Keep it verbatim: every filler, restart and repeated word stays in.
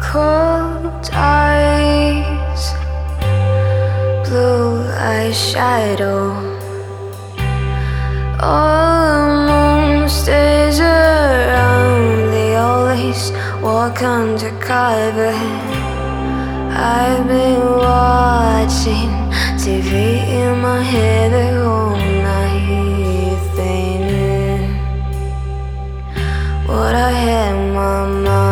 cold eyes, blue eyeshadow. Almost stays around. They always walk undercover. I've been watching T V in my head the whole night. They knew what I had in my mind.